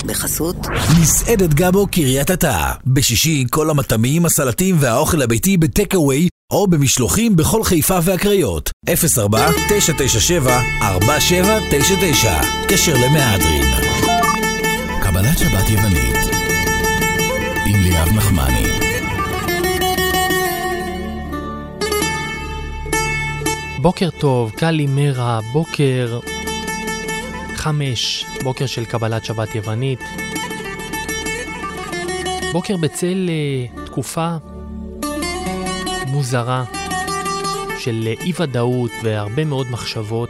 בחסות מסעדת גבו קריית אתא. בשישי כל המטעמים, הסלטים והאוכל הביתי בטקאווי או במשלוחים בכל חיפה והקריות. 04-997-4799. קשר למהדרין. קבלת שבת יוונית עם ליאב נחמני. בוקר טוב, קלימרה, בוקר 5, בוקר של קבלת שבת יוונית. בוקר בצל תקופה מוזרה של אי ודאות והרבה מאוד מחשבות.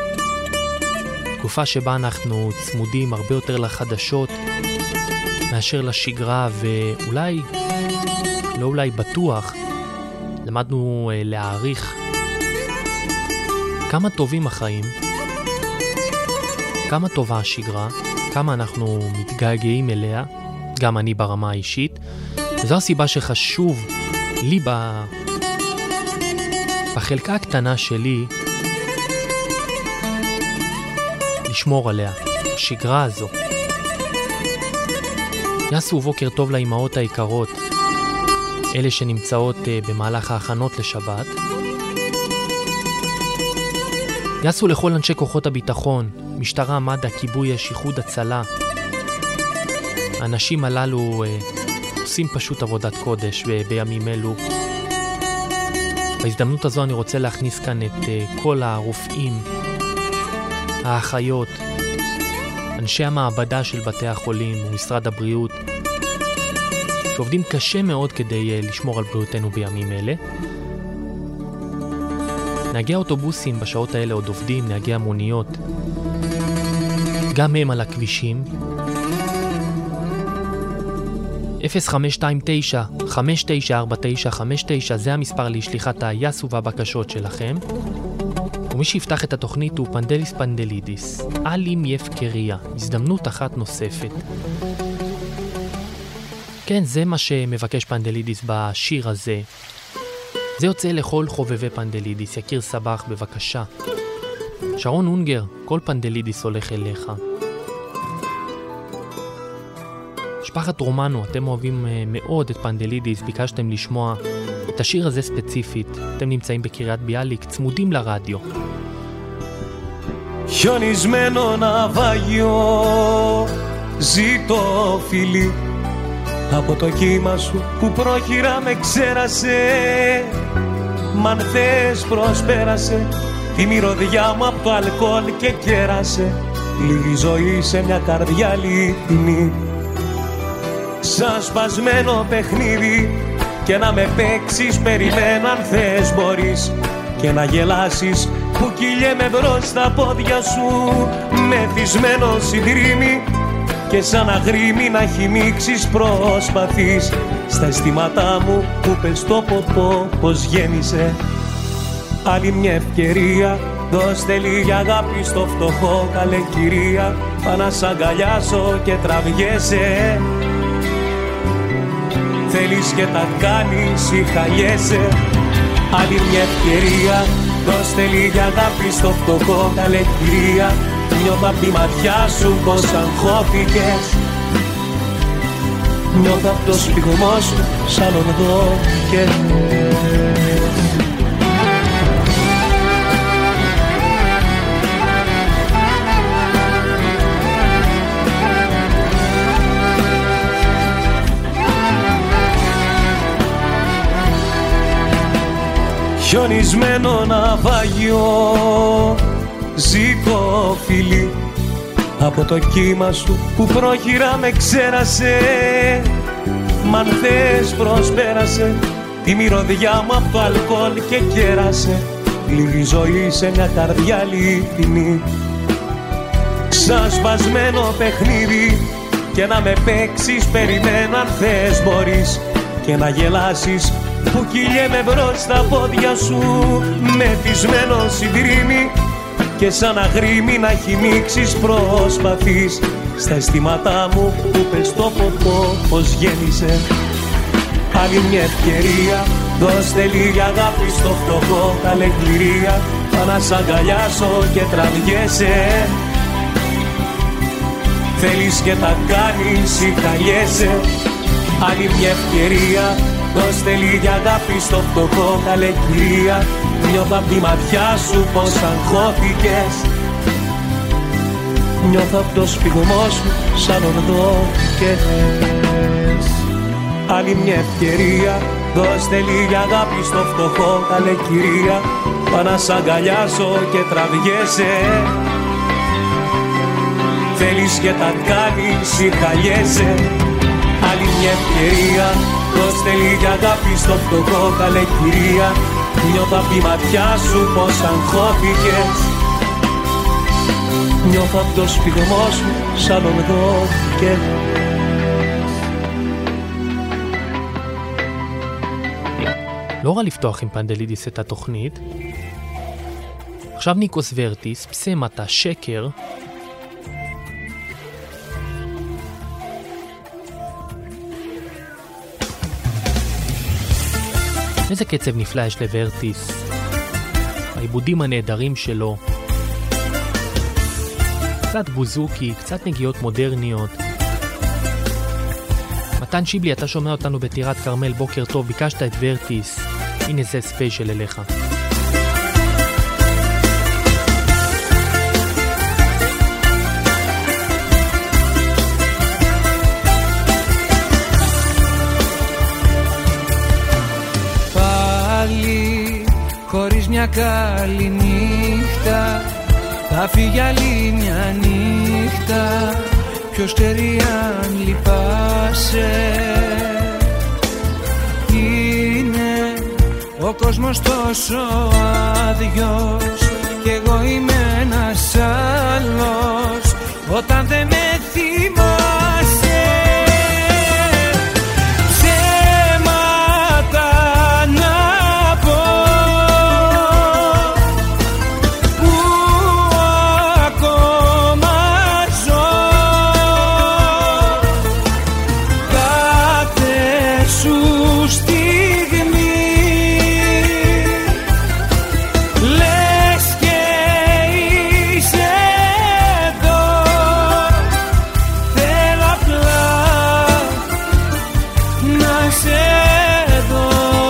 תקופה שבה אנחנו צמודים הרבה יותר לחדשות מאשר לשגרה, ואולי, לא אולי בטוח, למדנו להעריך כמה טובים החיים, כמה טובה השגרה, כמה אנחנו מתגעגעים אליה, גם אני ברמה האישית. וזו הסיבה שחשוב לי בחלקה הקטנה שלי לשמור עליה, השגרה הזו. יעשו בוקר טוב לאימהות היקרות, אלה שנמצאות במהלך ההכנות לשבת. יעשו לכל אנשי כוחות הביטחון, משטרה, מד"א, כיבוי אש, איחוד הצלה. האנשים הללו עושים פשוט עבודת קודש בימים אלו. בהזדמנות הזו אני רוצה להכניס כאן את כל הרופאים, האחיות, אנשי המעבדה של בתי החולים ומשרד הבריאות, שעובדים קשה מאוד כדי לשמור על בריאותנו בימים אלה. נהגי האוטובוסים בשעות האלה עוד עובדים, נהגי המוניות, גם הם על הכבישים. 0529-594959 זה המספר לשליחת היסו והבקשות שלכם. ומי שיפתח את התוכנית הוא פנדליס פנדלידיס, אלים יפקריה, הזדמנות אחת נוספת. כן, זה מה שמבקש פנדלידיס בשיר הזה. זה יוצא לכל חובבי פנדלידיס. יקיר סבח, בבקשה. שרון אונגר, כל פנדלידיס הולך אליך. משפחת רומנו, אתם אוהבים מאוד את פנדלידיס, ביקשתם לשמוע את השיר הזה ספציפית. אתם נמצאים בקריית ביאליק, צמודים לרדיו. Χιονισμένο ναυάγιο, ζήτω φίλη, από το κύμα σου που πρόχειρα με ξέρασε. Μ' αν θες προσπέρασε τη μυρωδιά μου από το αλκοόλ και κέρασε λίγη ζωή σε μια καρδιά αληθινή. Σαν σπασμένο παιχνίδι και να με παίξεις περιμένω αν θες μπορείς και να γελάσεις που κυλιέμαι μπρος στα πόδια σου μεθυσμένο συντρίμι και σαν αγρίμι να χυμίξεις προσπαθείς στα αισθήματά μου που πες το ποτό πως γέννησε. Άλλη μια ευκαιρία δώστε λίγη αγάπη στο φτωχό καλέ κυρία, πά να σ' αγκαλιάσω και τραβιέσαι. Θέλεις και τα κάνεις ή χαλιέσαι. Άλλη μια ευκαιρία δώστε λίγη αγάπη στο φτωχό καλέ κυρία, νιώθω απ' τη ματιά σου πως αγχώθηκες. Νιώθω απ' το σφιγμό σου σαν ορδό και χιονισμένο ναυάγιο, ζήτω φίλη, από το κύμα σου που πρόχειρα με ξέρασε. Μ' αν θες προσπέρασε τη μυρωδιά μου από το αλκοόλ και κέρασε λίγη ζωή σε μια καρδιά αληθινή. Σαν σπασμένο παιχνίδι και να με παίξεις περιμένω αν θες μπορείς και να γελάσεις που κυλιέμαι μπρος στα πόδια σου μεθυσμένο συντρίμι και σαν αγρίμι να χυμίξεις προσπαθείς στα αισθήματά μου που πες το ποτό πως γέννησε. Άλλη μια ευκαιρία δώστε λίγη αγάπη στο φτωχό καλέ κληρία, πά να σ' αγκαλιάσω και τραβιέσαι. Θέλεις και τα κάνεις ή χαλιέσαι. Άλλη μια ευκαιρία, δώστε λίγη αγάπη στο φτωχό καλεκυρία. Νιώθω απ' τη ματιά σου πως αγχώθηκες. Νιώθω απ' το σφιγμό σου σαν ορδώθηκες. Άλλη μια ευκαιρία, δώστε λίγη αγάπη στο φτωχό καλεκυρία. Πάω να σ' αγκαλιάσω και τραβιέσαι. Θέλεις και τα κάνεις ή χαλιέσαι. Άλλη μια ευκαιρία, δώστε λίγη αγάπη στο φτωχό καλεκυρία. Νιώθω απ' τη ματιά σου πως αγχώθηκες. Νιώθω απ' το σφιγμό σου σαν ορδώθηκες. לא רע לפתוח עם פנדלידיס את התוכנית. עכשיו ניקוס ורטיס, פסמתה, שקר. איזה קצב נפלא יש לוורטיס. העיבודים הנהדרים שלו. קצת בוזוקי, קצת נגיעות מודרניות. מתן שיבלי, אתה שומע אותנו בטירת קרמל, בוקר טוב, ביקשת את ורטיס. הנה זה ספיישל אליך. Πάλι χωρίς μια καλή νύχτα θα φύγει άλλη μια νύχτα. Ποιος ξέρει αν λυπάσαι. Είναι ο κόσμος τόσο άδειος κι εγώ είμαι ένας άλλος. Όταν δεν με θυμάσαι, ψέματα να πω που ακόμα ζω. Κάθε σου στιγμή λες και είσαι εδώ. Θέλω απλά να σε δω.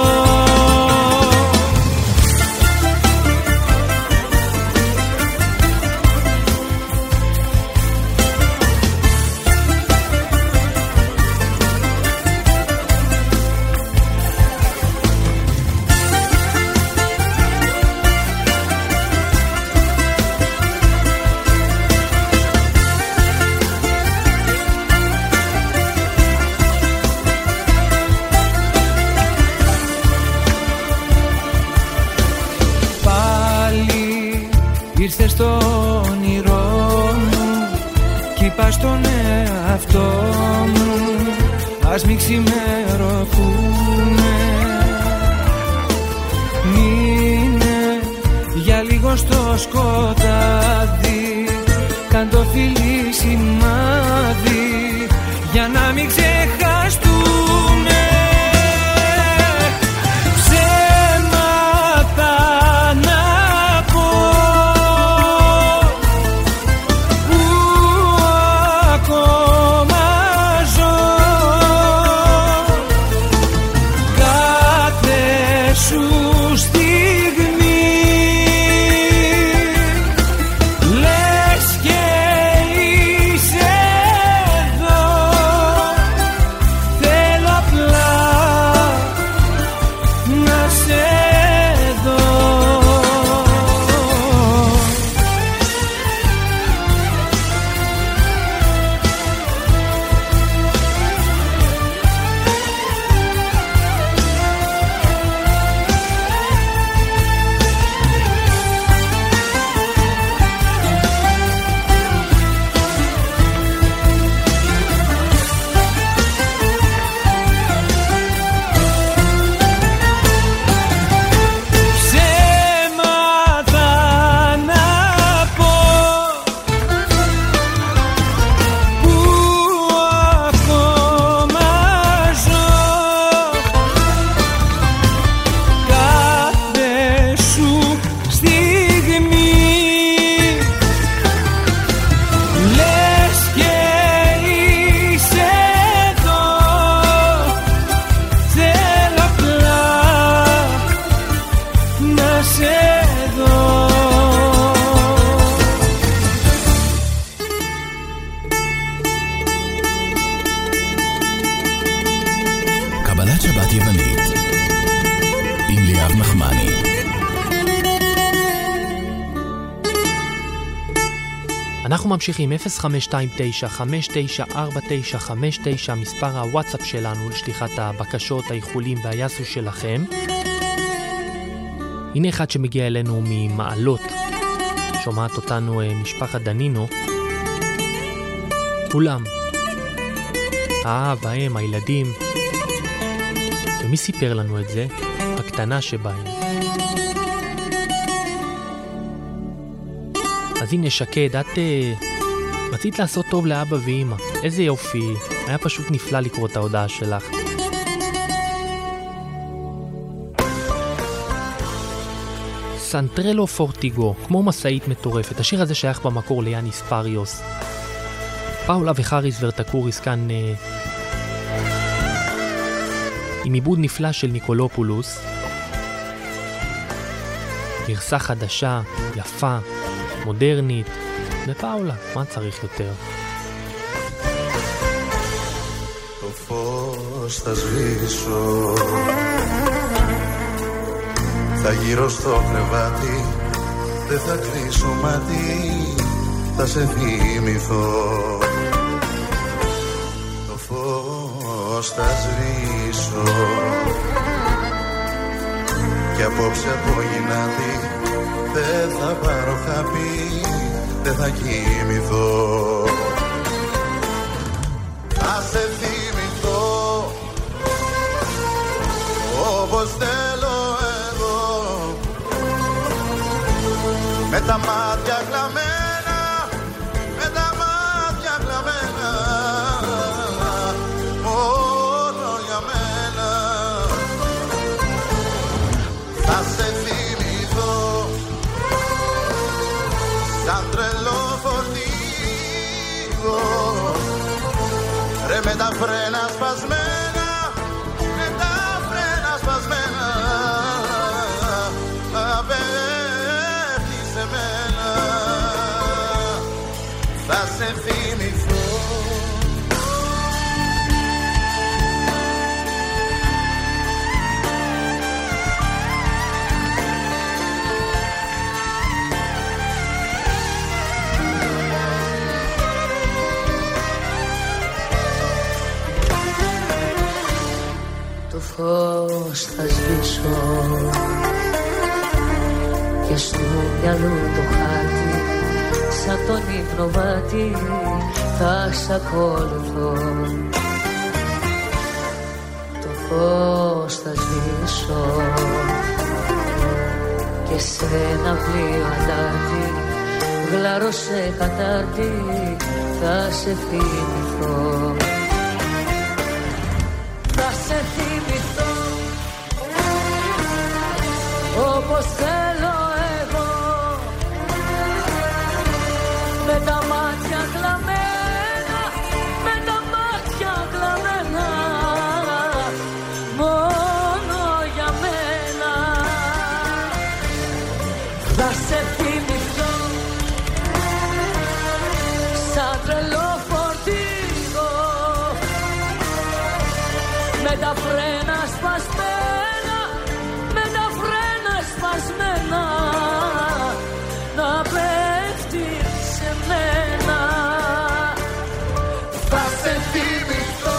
Πάλι ήρθες στο όνειρό μου κι είπα στον εαυτό μου ας μην ξημερωθούμε. Μείνε για λίγο στο σκοτάδι, κάν το φιλί σημάδι για να μην ξεχαστούμε. Ψέματα να πω που ακόμα ζω. Κάθε σου στιγμή λες και είσαι יוונית עם ליאב נחמני. אנחנו ממשיכים 0529-594959, מספר הוואטסאפ שלנו לשליחת הבקשות, האיחולים והיסו שלכם. הנה אחד שמגיע אלינו ממעלות, שומעת אותנו משפחת דנינו. כולם, האב, האם, הילדים. ומי סיפר לנו את זה? הקטנה שבהם. אז הנה שקד, את רצית לעשות טוב לאבא ואמא. איזה יופי, היה פשוט נפלא לקרוא את ההודעה שלך. סנטרלו פורטיגו, כמו מסעית מטורפת. השיר הזה שייך במקור ליאניס פריוס. פאולה וחריס ורטקוריס כאן עם עיבוד נפלא של ניקולופולוס. גרסה חדשה, יפה, מודרנית, ופאולה, מה צריך יותר? Το φως θα σβήσω, θα γύρω στο κρεβάτι, δεν θα κλείσω μάτι, θα σε θυμηθώ. Το φως θα σβήσω κι απόψε από γυνάτι δεν θα πάρω χάπι, δεν θα κοιμηθώ. Θα σε θυμηθώ όπως θέλω εγώ, με τα μάτια κλαμμένα, με τα μάτια κλαμμένα, μόνο για μένα. Θα σε θυμηθώ σαν τρελό φορτίγο, ρε με τα φρένα σπασμένα, με τα φρένα σπασμένα, να πέφτει σε μένα. Θα σε θυμηθώ. Το φως θα σβήσω και στο μυαλό το χάρτη, σαν τον ύπνοβάτη θα σ' ακολουθώ. Το φως θα σβήσω και σε ένα πλοίο αντάρτη, γλάρω σε κατάρτη, θα σε θυμηθώ. Θα σε θυμηθώ όπως θέλω εγώ, με τα μάτια κλαμμένα, με τα μάτια κλαμμένα, μόνο για μένα. Θα σε θυμηθώ σαν τρελό φορτίγο, με τα φρένα σπασμένα, με τα φρένα σπασμένα, να πέφτει σε μένα. Θα σε θυμηθώ.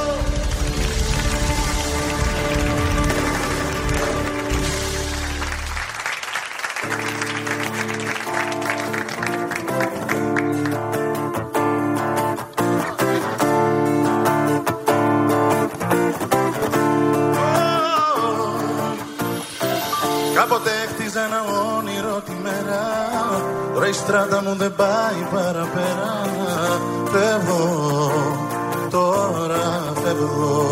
Κάποτε χτίζα ένα όνειρο τη μέρα, τώρα η στράτα μου δεν πάει παραπέρα. Φεύγω, τώρα φεύγω.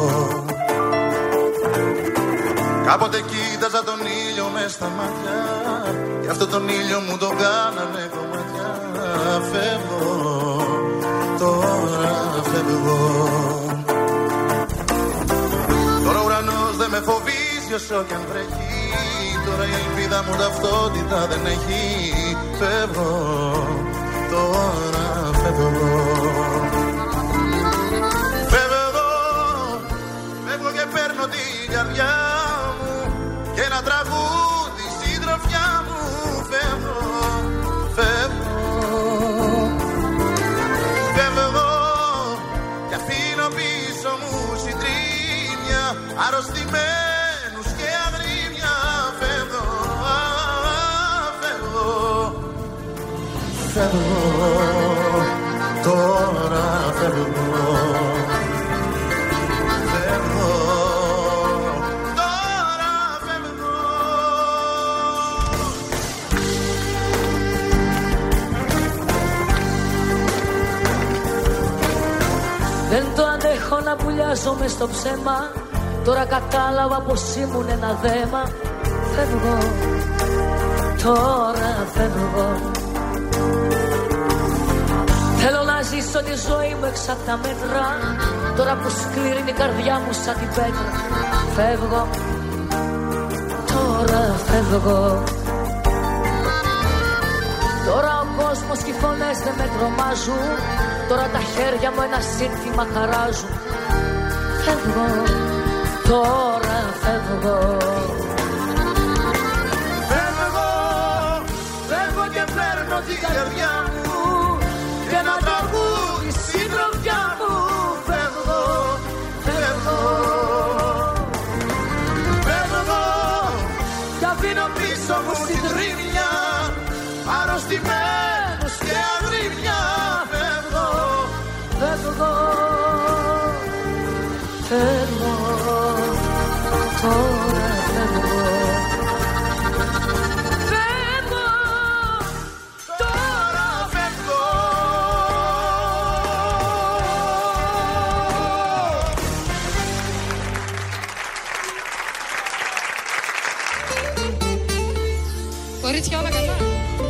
Κάποτε κοίταζα τον ήλιο μες στα μάτια, κι αυτό τον ήλιο μου τον κάνανε κομμάτια. Φεύγω, τώρα φεύγω. Τώρα ο ουρανός δεν με φοβίζει όσο κι αν βρέχει, τώρα η ελπίδα μου ταυτότητα δεν έχει. Φεύγω, τώρα φεύγω. Φεύγω, φεύγω και παίρνω τη αρρωστημένους και αγρίμια. Φεύγω, φεύγω, φεύγω, τώρα φεύγω. Δεν το αντέχω να πουλιάζομαι στο ψέμα. Τώρα κατάλαβα πως ήμουν ένα δέμα. Φεύγω, τώρα φεύγω. Θέλω να ζήσω τη ζωή μου έξω απ' τα μέτρα. Τώρα που σκληρύνει η καρδιά μου σαν την πέτρα. Φεύγω, τώρα φεύγω. Τώρα ο κόσμος και οι φωνές δεν με τρομάζουν. Τώρα τα χέρια μου ένα σύνθημα χαράζουν. Φεύγω, τώρα φεύγω. Φεύγω, φεύγω και παίρνω την καρδιά μου και ένα τραγούδι συντροφιά μου. Φεύγω, φεύγω, φεύγω κι αφήνω πίσω μου συντρίμμια αρρωστημένους και αγρίμια. Φεύγω, Φεύγω, φεύγω, τώρα φεύγω. φεύγω, τώρα φεύγω. Κορίτσια όλα καλά.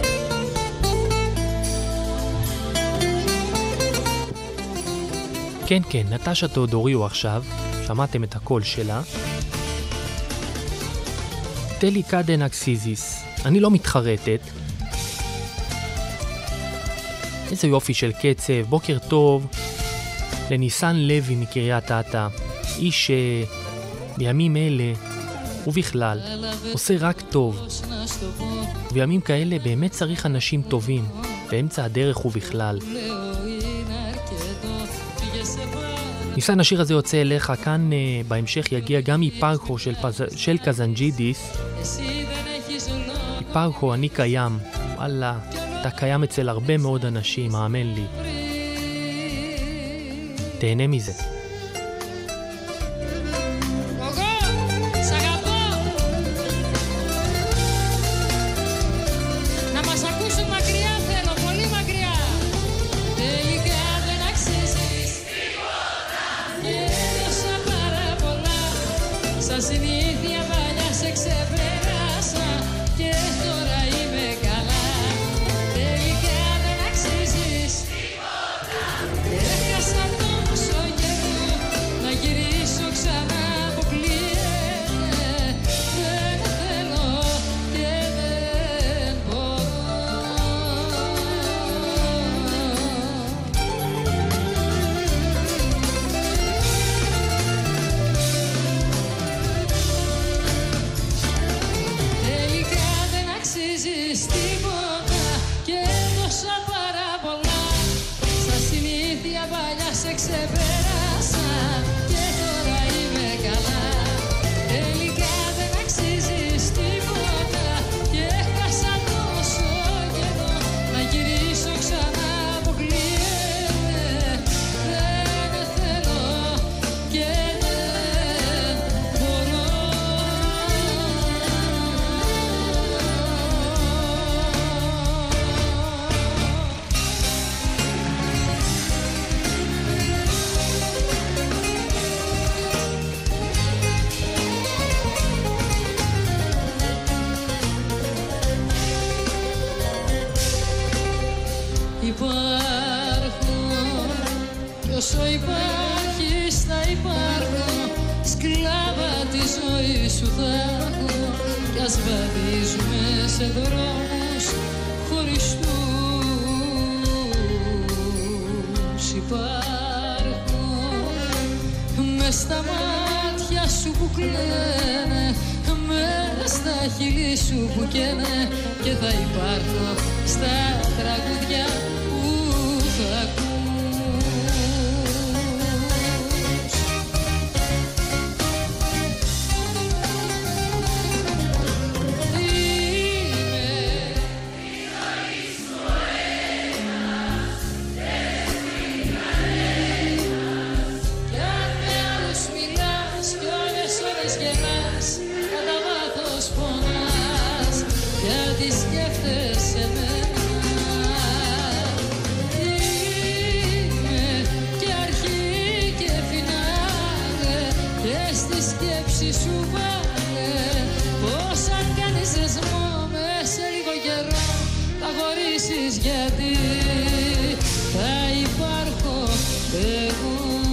כן, כן, נטשה תאודוריו עכשיו, שמעתם את הקול שלה. טלי קדן אקסיזיס, אני לא מתחרטת. איזה יופי של קצב, בוקר טוב לניסן לוי מקריית אתא, איש בימים אלה ובכלל עושה רק טוב. בימים כאלה באמת צריך אנשים טובים, באמצע הדרך ובכלל. ניסן, השיר הזה יוצא אליך, כאן בהמשך יגיע גם היפרכו של קזנג'ידיס. היפרכו, אני קיים. וואלה, אתה קיים אצל הרבה מאוד אנשים, האמן לי. תהנה מזה. Όσο υπάρχεις θα υπάρχω, σκλάβα τη ζωή σου θα έχω, κι ας βαδίζουμε σε δρόμους χωριστούς. Υπάρχω μες στα μάτια σου που κλαίνε, μες στα χείλη σου που καίνε, και θα υπάρχω στα τραγουδιά που θα ακούς. σκέψη σου βάλε πως αν κάνεις δεσμό μες σε λίγο καιρό θα χωρίσεις, γιατί θα υπάρχω εγώ.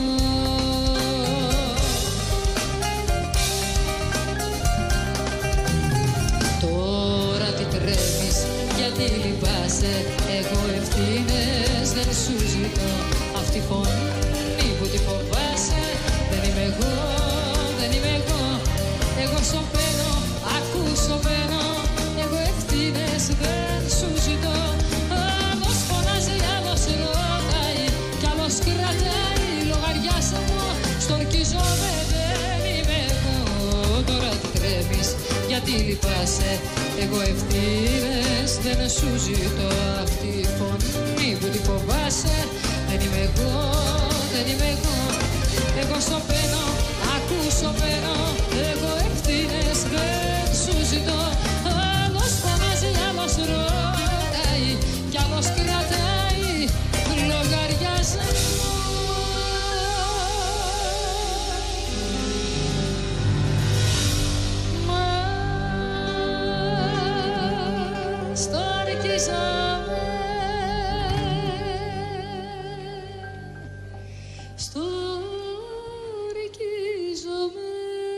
Τώρα τι τρέμεις, γιατί λυπάσαι, εγώ ευθύνες δεν σου ζητώ. Αυτή φωνή που τη φοβάσαι δεν είμαι εγώ, δεν είμαι εγώ. Εγώ σωπαίνω, ακούς σωπαίνω, εγώ ευθύνες δεν σου ζητώ. Άλλος φωνάζει, άλλος ρωτάει κι άλλος κρατάει λογαριασμό. Στορκίζομαι, δεν είμαι εγώ. Τώρα τι τρέμεις, γιατί λυπάσαι, εγώ ευθύνες δεν σου ζητώ. Αυτή η φωνή που τη φοβάσαι δεν είμαι εγώ, δεν είμαι εγώ. Εγώ σωπαίνω, ακούς σωπαίνω, εγώ ευθύνες δεν σου ζητώ. Άλλος φωνάζει, άλλος ρωτάει κι άλλος κρατάει λογαριασμό. Μας στορκίζομαι, στορκίζομαι.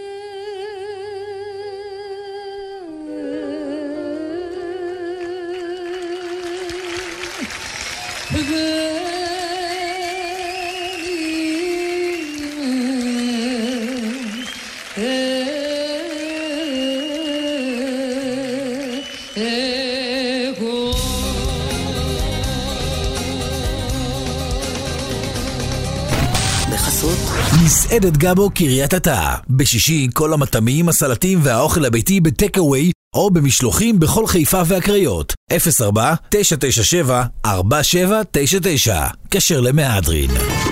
מסעדת גבו קריית אתא. בשישי כל המטעמים, הסלטים והאוכל הביתי בטקאווי או במשלוחים בכל חיפה והקריות. 04-997-4799. כשר למהדרין.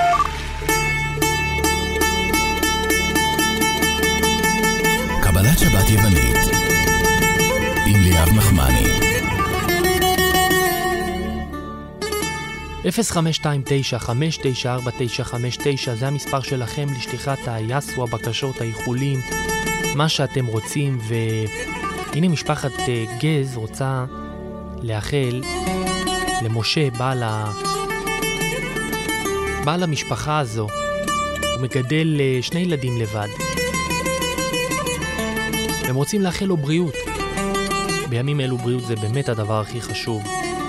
קבלת שבת יוונית עם ליאב נחמני. 0529-594959 זה המספר שלכם לשליחת היסו, הבקשות, האיחולים, מה שאתם רוצים. והנה משפחת גז רוצה לאחל למשה, בעל המשפחה הזו. הוא מגדל 2 ילדים לבד, הם רוצים לאחל לו בריאות. בימים אלו בריאות זה באמת הדבר הכי חשוב.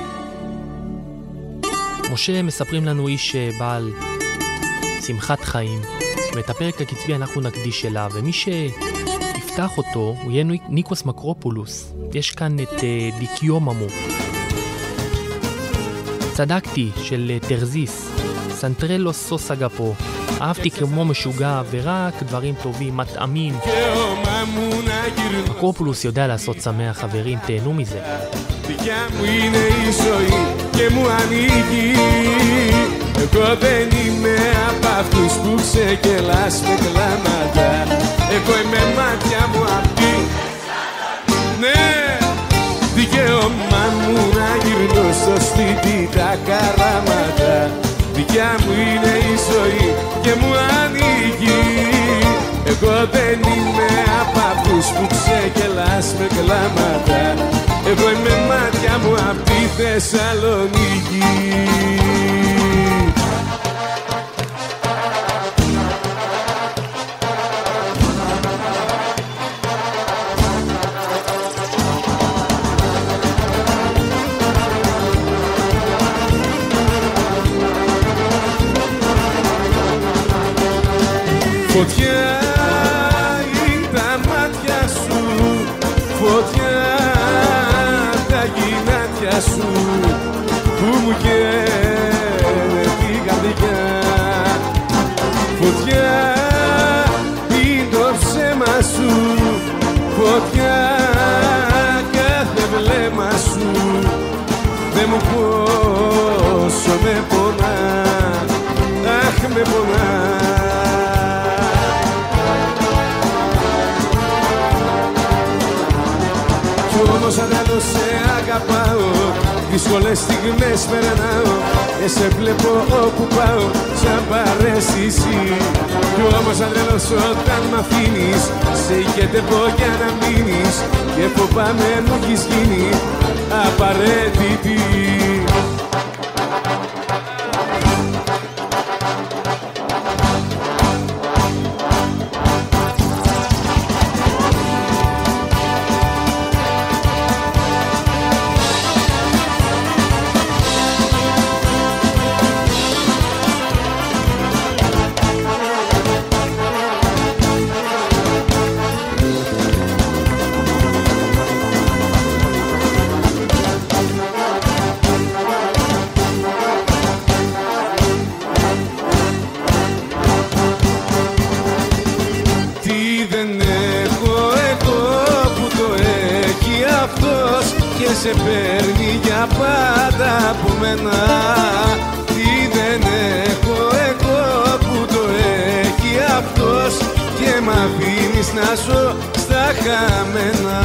משה, מספרים לנו, איש בעל שמחת חיים, ואת הפרק הקצבי אנחנו נקדיש אליו, ומי שיפתח אותו הוא יהיה ניקוס מקרופולוס. יש כאן את דיקיוממו, צדקתי של תרזיס, סנטרלו סוס אגפו, אהבתי כמו משוגע ורק דברים טובים, מטעמים. מקרופולוס יודע לעשות שמח, חברים, תהנו מזה. Δικιά μου είναι η ζωή και μου ανοίγει. Εγώ δεν είμαι από αυτούς που ξεκελάς με κλάματα. Εγώ είμαι μάτια μου αυτή. Ναι, δικαίωμά μου να γυρνώ στο σπίτι τα καράματα. Δικιά μου είναι η ζωή και μου ανοίγει. Εγώ δεν είμαι από αυτούς που ξεκελάς με κλάματα. Εγώ είμαι μάτια μου απ' τη Θεσσαλονίκη. Φωτιά είναι τα μάτια σου, φωτιά τα γυνάτια σου που μου καίνε την καρδιά. Φωτιά είναι το ψέμα σου, φωτιά κάθε βλέμμα σου. Δεν μου πόσο με πονά, αχ με πονά. Όμως αντάλλως σε αγαπάω, δύσκολες στιγμές περνάω και σε βλέπω όπου πάω σαν παρέστηση. Κι όμως αν τρελός όταν μ' αφήνεις, σε ηγετεύω για να μείνεις, και φοβάμαι μου έχεις γίνει απαραίτητη. Σε παίρνει για πάντα από μένα. Τι δεν έχω εγώ που το έχει αυτός, και μ' αφήνεις να ζω στα χαμένα.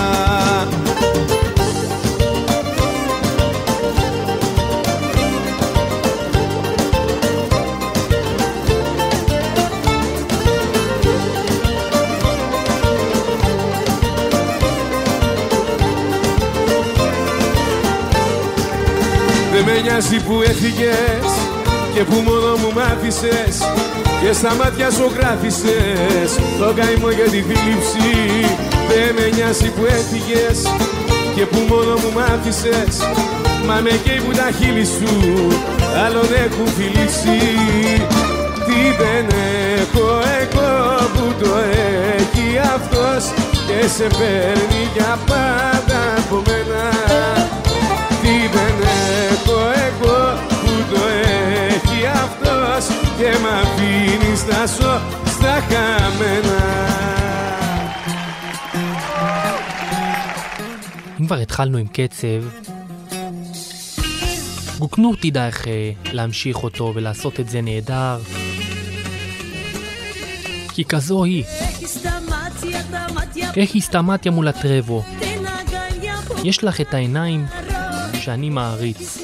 Δεν με νοιάζει που έφυγες και που μόνο μου μ' άφησες, και στα μάτια σου γράφησες το καημό για τη θλίψη. Δεν με νοιάζει που έφυγες και που μόνο μου μ' άφησες, μα με καίει που τα χείλη σου άλλον έχουν φιλήσει. Τι δεν έχω εγώ που το έχει αυτός, και σε παίρνει για πάντα από μένα. Τι δεν έχω εγώ που το έχει αυτός, και μ' αφήνεις να ζω στα χαμένα. אם כבר התחלנו עם קצב, גוקנות תדע איך להמשיך אותו ולעשות את זה נהדר, כי כזו היא. איך הסתמטיה מול הטרבו, יש לך את העיניים שאני מעריץ.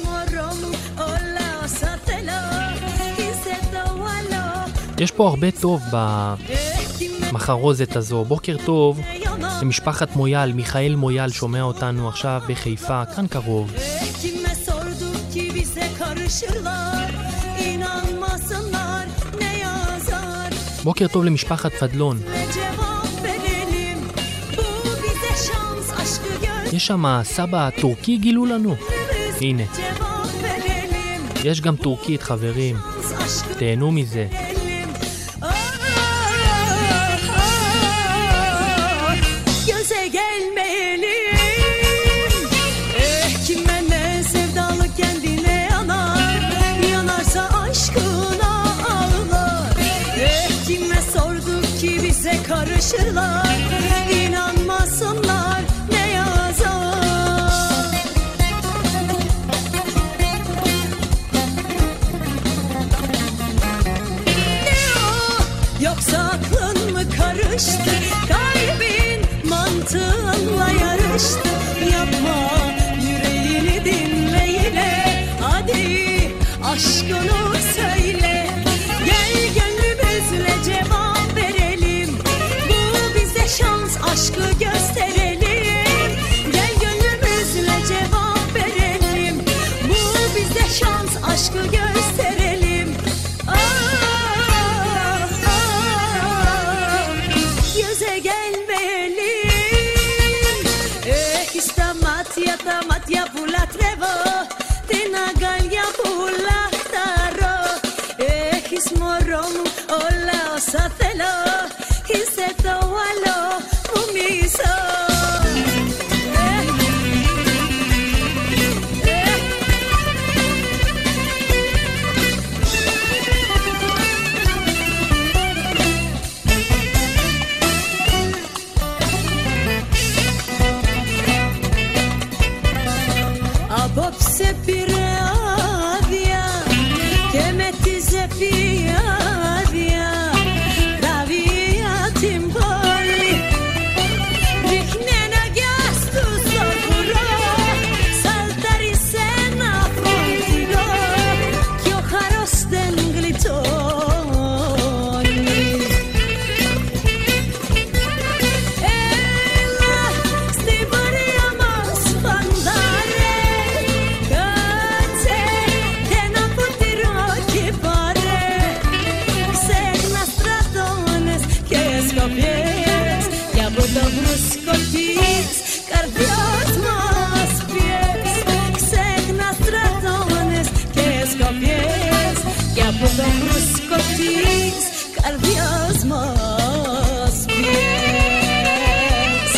יש פה הרבה טוב במחרוזת הזו. בוקר טוב למשפחת מויאל, מיכאל מויאל שומע אותנו עכשיו בחיפה, כאן קרוב. בוקר טוב למשפחת פדלון. יש שם סבא טורקי גילו לנו. הנה, יש גם טורקית חברים, תהנו מזה. Karışırlar, inanmasınlar ne yazar. Ne o, yoksa aklın mı karıştı, kalbin mantığınla yarıştı. Yapma, yüreğini dinle yine, hadi aşkını söyle. Gel gönlümüzle cevap verelim, şans aşkı gösterelim. Gel gönlümüzle cevap verelim, bu bize şans aşkı gösterelim. Yüze gelmeyelim. Istamatya tamatya pula trevo, tenagalya pula taro. Ismoromu όλα όσα θέλω, είσαι το άλλο μου μισό. Απόψε πήρε άδεια και με τη ζεφιάδια τραβία την πόλη. Ρίχνει ένα καρδιάς μας πιες.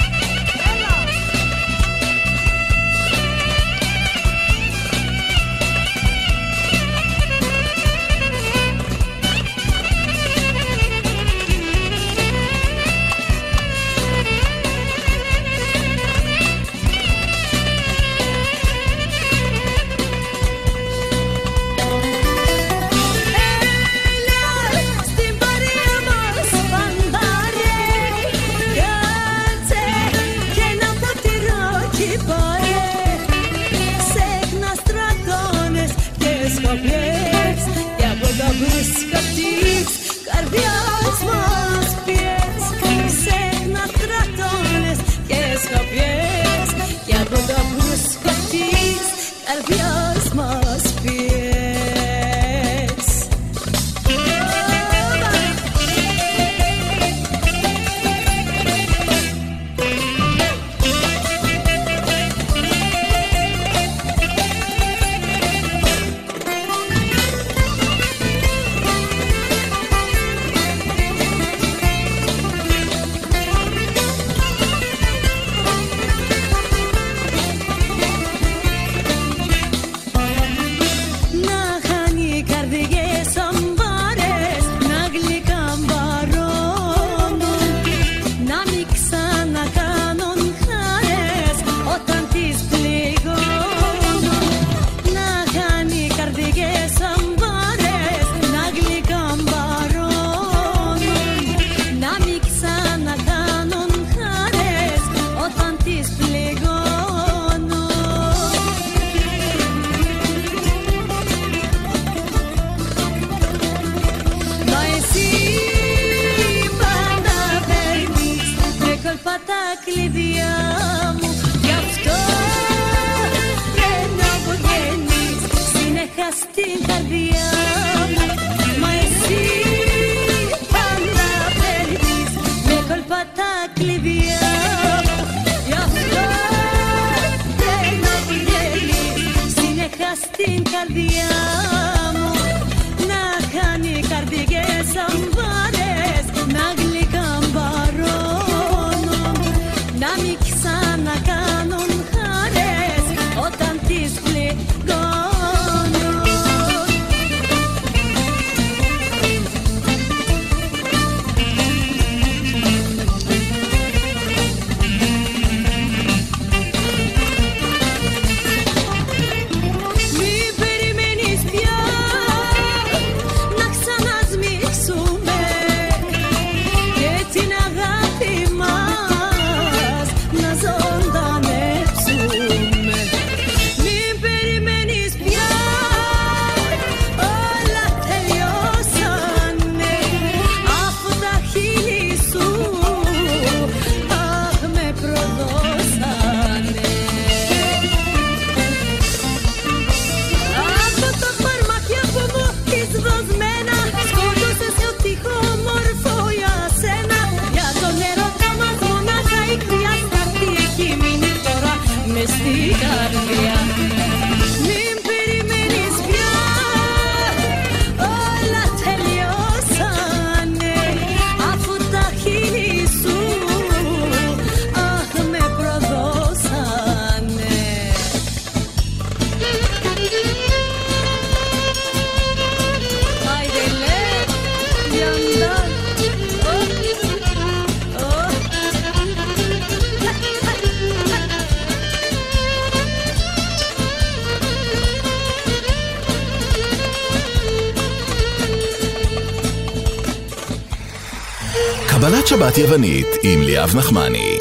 קבלת שבת יוונית עם ליאב נחמני.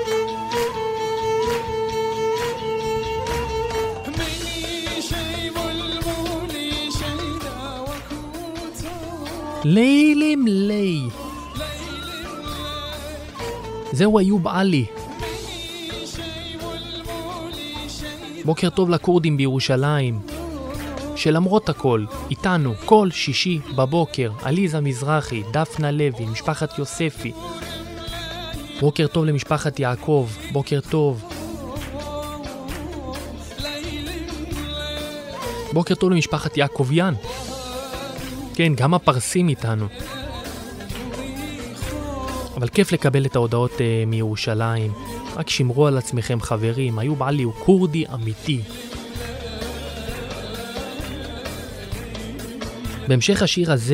לילים לי. זהו איוב עלי. בוקר טוב לקורדים בירושלים, שלמרות הכל, איתנו כל שישי בבוקר, עליזה מזרחי, דפנה לוי, משפחת יוספי. בוקר טוב למשפחת יעקב, בוקר טוב. בוקר טוב למשפחת יעקוביאן. כן, גם הפרסים איתנו. אבל כיף לקבל את ההודעות מירושלים. רק שמרו על עצמכם חברים, איוב עלי הוא קורדי אמיתי. בהמשך השיר הזה,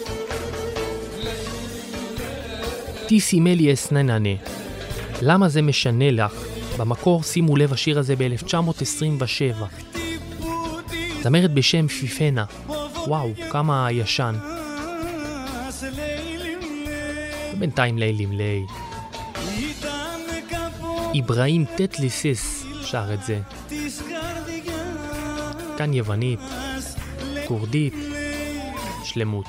תיסימלי אסנננה. למה זה משנה לך? במקור שימו לב השיר הזה ב-1927. זמרת בשם פיפנה. וואו, כמה ישן. בינתיים לילים לי. איברהים טטליסס שר את זה. כאן יוונית, קורדית, שלמות.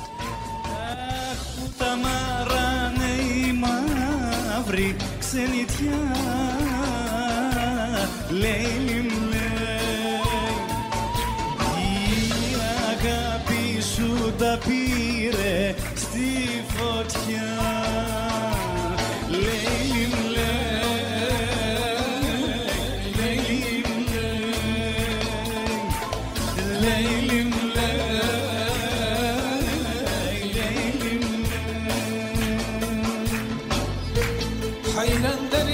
Τα πήρε στη φωτιά. Λέιλι μου λέει, λέιλι μου λέει, λέιλι μου λέει, λέιλι μου λέει. Χαϊράντερε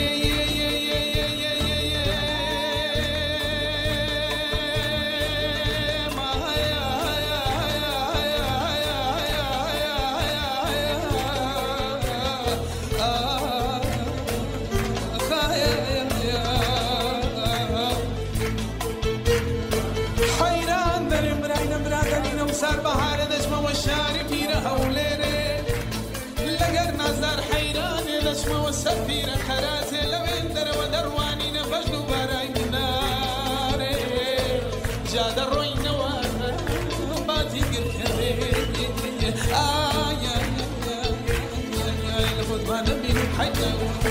سفيرة خراتي لو اندر ودرواني نفجد براي ناري جاد الروين وباتي قرخري يا الخطبان بين حيث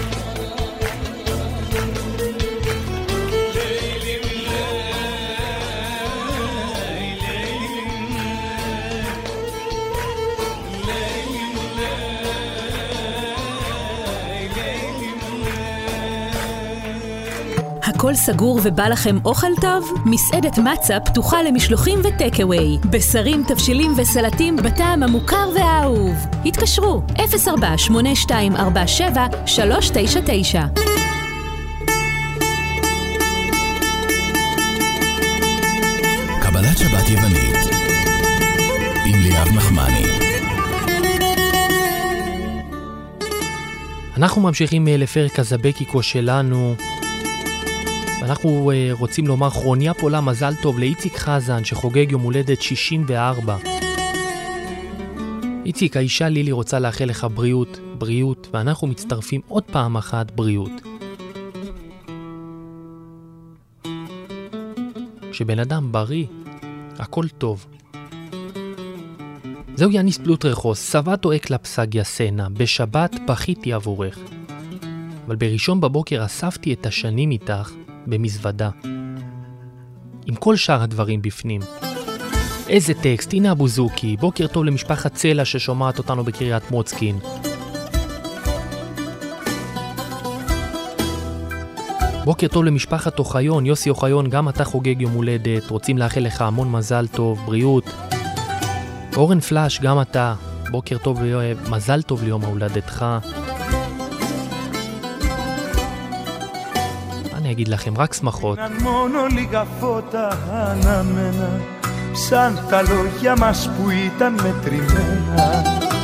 הכל סגור ובא לכם אוכל טוב? מסעדת מצה פתוחה למשלוחים וטקאווי. בשרים, תבשילים וסלטים בטעם המוכר והאהוב. התקשרו 04-8247-399. קבלת שבת יוונית עם ליאב נחמני. אנחנו ממשיכים לפרק הזבקיקו שלנו. אנחנו רוצים לומר כרוניה פולה מזל טוב לאיציק חזן שחוגג יום הולדת 64. איציק, האישה לילי רוצה לאחל לך בריאות, בריאות, ואנחנו מצטרפים עוד פעם אחת בריאות. שבן אדם בריא, הכל טוב. זהו יניס פלוטרחוס, סבתו אקלפסג יסנה, בשבת בכיתי עבורך. אבל בראשון בבוקר אספתי את השנים איתך במזוודה. עם כל שאר הדברים בפנים. איזה טקסט, הנה אבוזוקי, בוקר טוב למשפחת צלע ששומעת אותנו בקריית מוצקין. בוקר טוב למשפחת אוחיון, יוסי אוחיון, גם אתה חוגג יום הולדת, רוצים לאחל לך המון מזל טוב, בריאות. אורן פלאש, גם אתה, בוקר טוב, מזל טוב ליום הולדתך. אני אגיד לכם, רק שמחות. Μόνο λίγα φώτα αναμένα σαν τα λόγια μας που ήταν μετρημένα.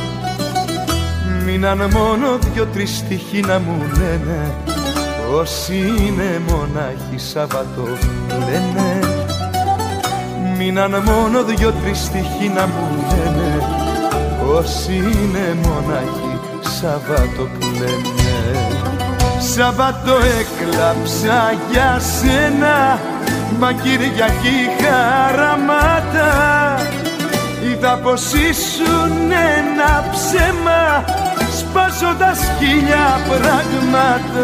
Μείναν μόνο δυο-τρεις στοιχοί να μου λένε πως είναι μονάχοι Σαββατό λένε. Μείναν μόνο δυο-τρεις στοιχοί να μου λένε πως είναι μονάχοι Σαββατό λένε. Σαββατό έκλαψα για σένα, μα Κυριακή χαραμάτα. Είδα πως ήσουν ένα ψέμα, σπάζοντας χίλια πράγματα.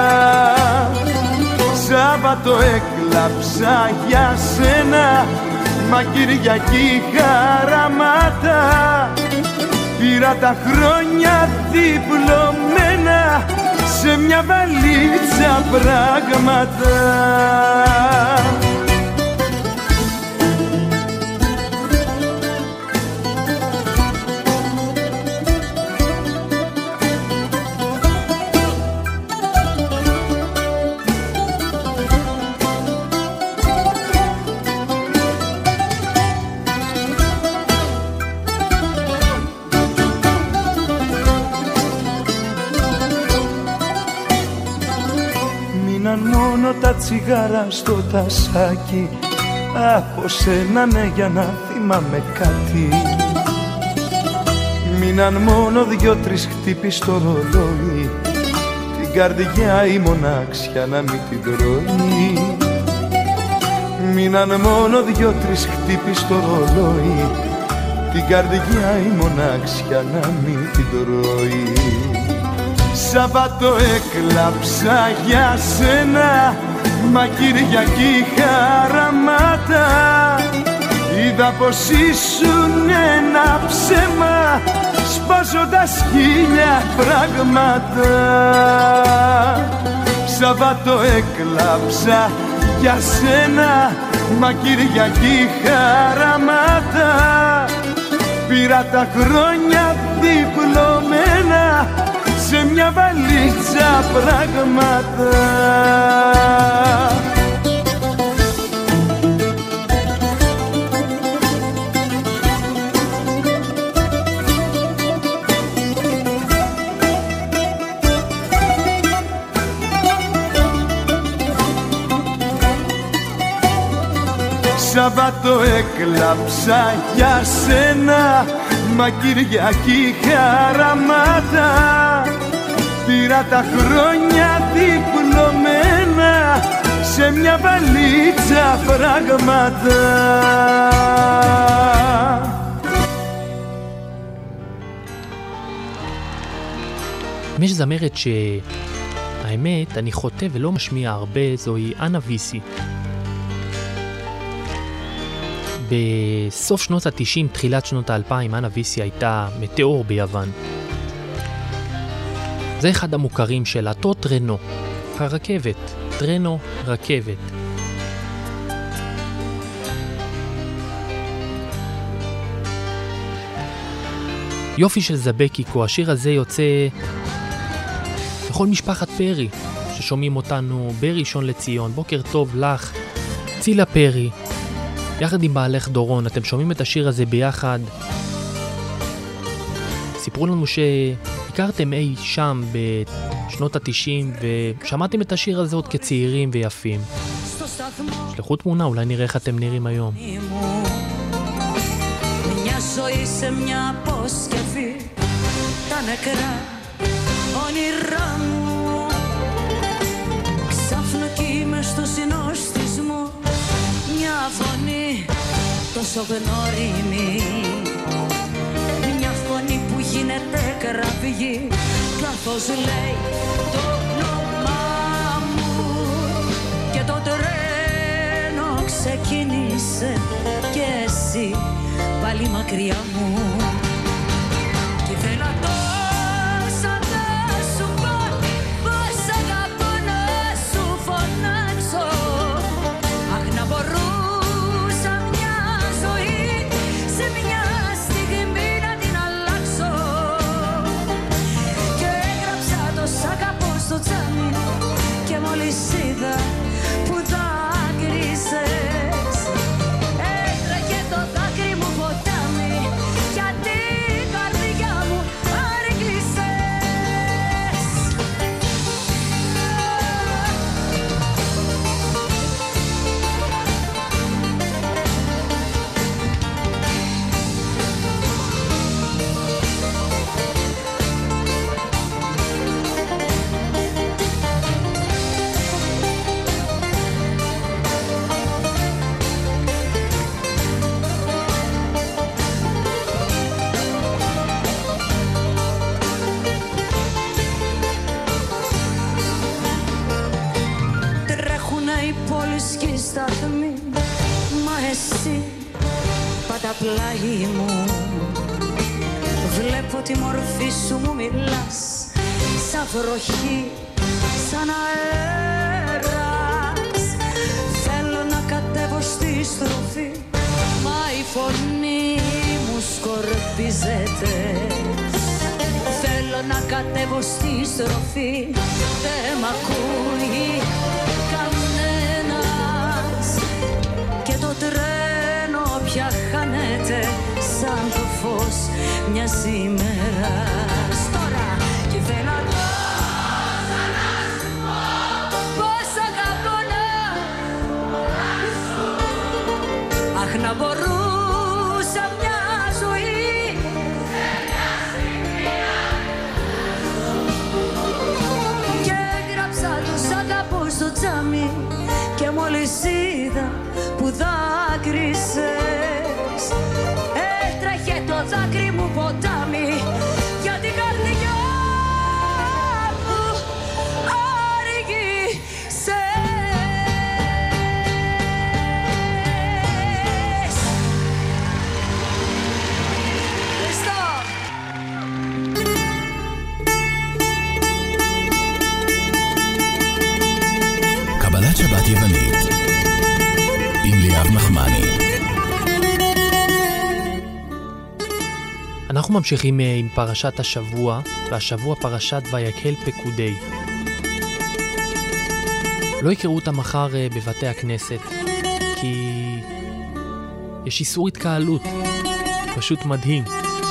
Σάββατο έκλαψα για σένα, μα Κυριακή χαραμάτα. Πήρα τα χρόνια διπλωμένα σε μια βαλίτσα πράγματα. Μείναν μόνο τα τσιγάρα στο τασάκι, από σένα ναι για να θυμάμαι κάτι. Μείναν μόνο 2-3 χτύπη στο ρολόι, την καρδιά η μονάξια να μην την τρώει. Μείναν μόνο 2-3 χτύπη στο ρολόι, την καρδιά η μονάξια να μην την τρώει. Σαββάτο έκλαψα για σένα, μα Κυριακή χαραμάτα. Είδα πως ήσουν ένα ψέμα, σπάζοντας 1000 πράγματα. Σαββάτο έκλαψα για σένα, μα Κυριακή χαραμάτα. Πήρα τα χρόνια διπλωμένα σε μια βαλίτσα πράγματα. Σαββάτο έκλαψα για σένα, μα Κυριακή χαραμάτα. Πήρα τα χρόνια διπλωμένα σε μια βαλίτσα πράγματα. יש זמרת שהאמת אני חוטא ולא משמיע הרבה, זוהי אנה ויסי. בסוף שנות ה-90, תחילת שנות ה-2000, אנה ויסי הייתה מטאור ביוון. זה אחד המוכרים שלה, טרנו, הרכבת, טרנו, רכבת. יופי של זבקיקו, השיר הזה יוצא לכל משפחת פרי ששומעים אותנו בראשון לציון. בוקר טוב לך, צילה פרי, יחד עם בעלך דורון, אתם שומעים את השיר הזה ביחד. סיפרו לנו שהכרתם אי שם בשנות ה-90 ושמעתם את השיר הזה עוד כצעירים ויפים. שלחו תמונה, אולי נראה איך אתם נראים היום. Μια ζωή σε μια αποσκευή, τα νεκρά όνειρά μου. Ξάφνου κι μες στο συνοστισμό μια φωνή τόσο γνώριμη. Μια φωνή που γίνεται κραυγή καθώς λέει το όνομά μου. Και το τρένο ξεκίνησε και εσύ πάλι μακριά μου. Κι ήθελα τόσα να σου πω, πως αγαπώ να σου φωνάξω. Αχ, να μπορούσα μια ζωή σε μια στιγμή να την αλλάξω. Και έγραψα το σ' αγαπώ στο τσάμι και μόλις είδα που δάκρυσες, έτρεχε το δάκρυ μου ποτάμι, γιατί η καρδιά μου άρεγκλεισες. Τρέχουνε οι πόλεις και οι σταθμοί, μα εσύ πάντα πλάι μου. Βλέπω τη μορφή σου, μου μιλάς σαν βροχή, σαν αέρας. Θέλω να κατέβω στη στροφή, μα η φωνή μου σκορπίζεται. Θέλω να κατέβω στη στροφή, δεν μ' ακούει κανένας. Και το τρένο πια χάνεται σαν το φως μιας ημέρας. Τώρα κι θέλω τόσα να σου πω, πως δάκρυσες. Έτρεχε το δάκρυ μου ποτάμι για την καρδιά μου άργησες. Χριστό. קבלת שבת יוונית עם ליאב נחמני. אנחנו ממשיכים עם פרשת השבוע, והשבוע פרשת ויקהל פקודי. לא יקראו אותה מחר בבתי הכנסת, כי יש איסור התקהלות, פשוט מדהים.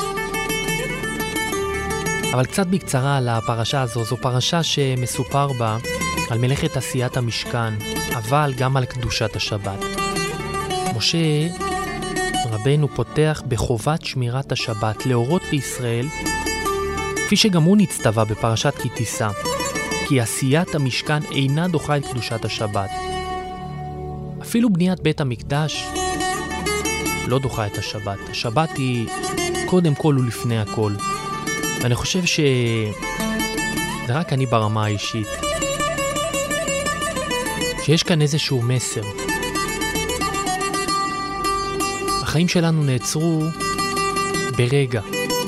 אבל קצת בקצרה על הפרשה הזו, זו פרשה שמסופר בה על מלאכת עשיית המשכן, אבל גם על קדושת השבת. משה רבנו פותח בחובת שמירת השבת, להורות לישראל, כפי שגם הוא נצטווה בפרשת כי תישא, כי עשיית המשכן אינה דוחה את קדושת השבת. אפילו בניית בית המקדש לא דוחה את השבת. השבת היא קודם כל ולפני הכל. ואני חושב שזה רק אני ברמה האישית, שיש כאן איזשהו מסר. החיים שלנו נעצרו ברגע.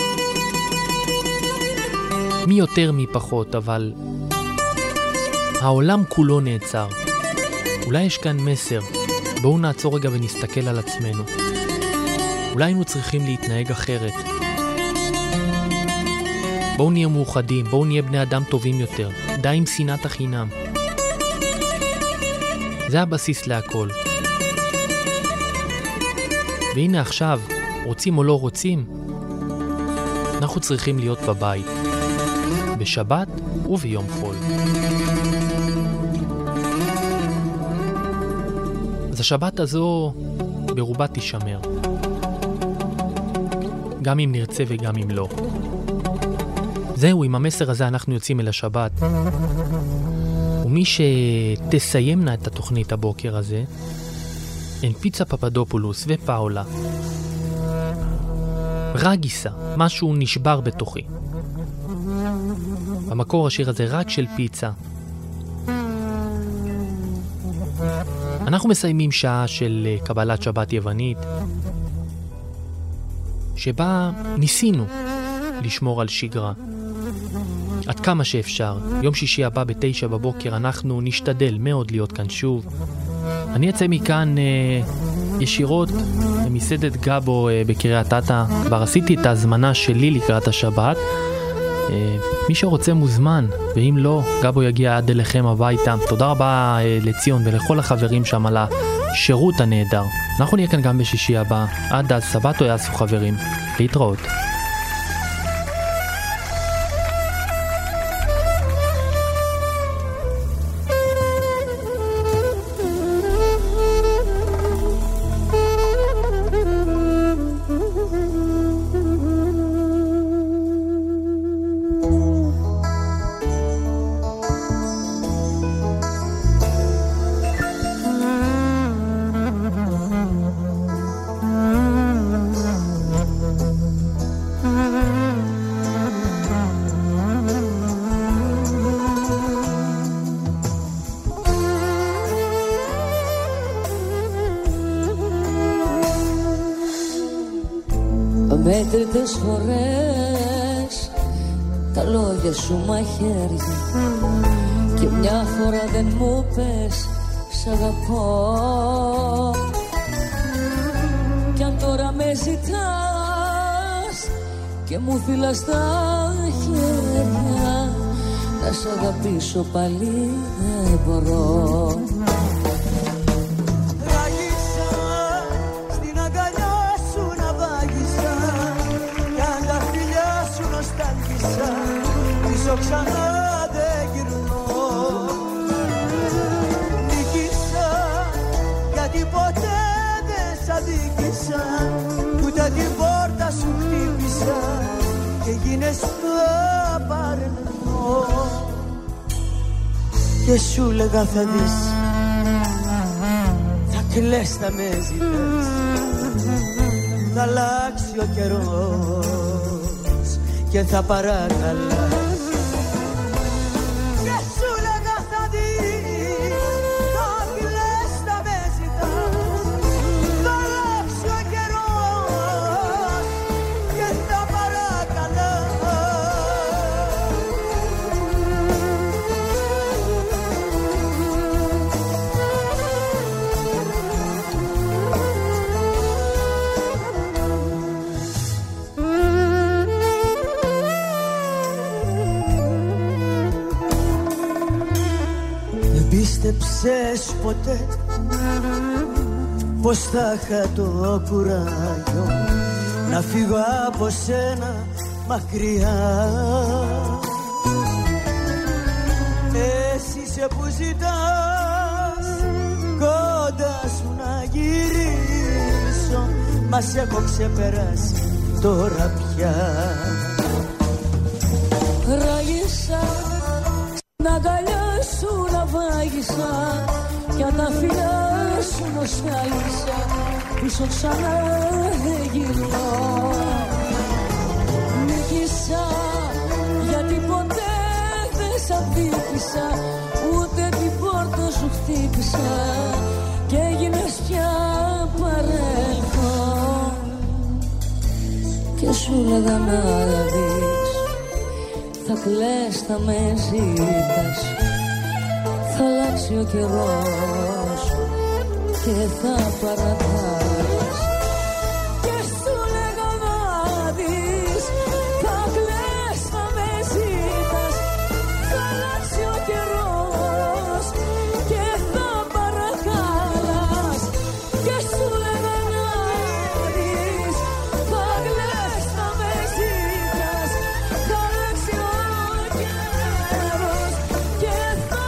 מי יותר מי פחות, אבל העולם כולו נעצר. אולי יש כאן מסר. בואו נעצור רגע ונסתכל על עצמנו. אולי היינו צריכים להתנהג אחרת. בואו נהיה מאוחדים, בואו נהיה בני אדם טובים יותר. די עם שנאת החינם. זה הבסיס להכל. והנה עכשיו, רוצים או לא רוצים, אנחנו צריכים להיות בבית, בשבת וביום חול. אז השבת הזו ברובה תישמר, גם אם נרצה וגם אם לא. זהו, עם המסר הזה אנחנו יוצאים אל השבת. ומי שתסיימנה את התוכנית הבוקר הזה, הן פיצה פפדופולוס ופאולה. רגיסה, משהו נשבר בתוכי. במקור השיר הזה רק של פיצה. אנחנו מסיימים שעה של קבלת שבת יוונית, שבה ניסינו לשמור על שגרה. עד כמה שאפשר. יום שישי הבא ב9 בבוקר אנחנו נשתדל מאוד להיות כאן שוב. אני אצא מכאן ישירות למסעדת גבו בקריית אתא. כבר עשיתי את ההזמנה שלי לקראת השבת. מי שרוצה מוזמן, ואם לא, גבו יגיע עד אליכם הביתה. תודה רבה לציון ולכל החברים שם על השירות הנהדר. אנחנו נהיה כאן גם בשישי הבא. עד אז, סבתו יעשו חברים. להתראות. Μέτρητες φορές τα λόγια σου μαχαίρια και μια φορά δεν μου πες σ' αγαπώ. Κι αν τώρα με ζητάς και μου φυλάς τα χέρια, να σ' αγαπήσω πάλι δεν μπορώ. Ξανά δεν γυρνώ. Νίκησα γιατί ποτέ δεν σ' αδίκησα, ούτε την πόρτα σου χτύπησα και γίνες το παρελθόν. Και σου λέγα θα δεις, θα κλαις θα με ζητάς. Θα αλλάξει ο καιρός και θα παρακαλάς. Και σου λέγα θα δεις, θα κλαις θα με ζητάς. Θα αλλάξει ο καιρός και θα παρακαλάς. Πίστεψες ποτέ πως θα είχα το κουράγιο να φύγω από σένα μακριά. Εσύ είσαι που ζητάς κοντά σου να γυρίσω, μα σε έχω ξεπεράσει τώρα πια. Ράγισα στην αγκαλιά σου να βάγισα κι αν τα φιλιά σου νοστάλισα πίσω ξανά δεν γυρνώ. Νίκησα γιατί ποτέ δεν σ' αδίκησα, ούτε την πόρτα σου χτύπησα και έγινες πια παρελθόν. Και σου λέγα να δεις, θα κλαις, θα με ζητάς. Θα αλλάξει ο καιρός και θα παρατάς. Και σου λέγα να δεις, θα κλαις, θα με ζητάς. Θα αλλάξει ο καιρός και θα παρακαλάς. Και σου λέγα να δεις, θα κλαις, θα με ζητάς. Θα αλλάξει ο καιρός και θα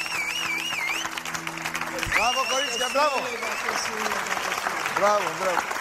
Μπράβο κορίτσια, μπράβο. Μπράβο, μπράβο.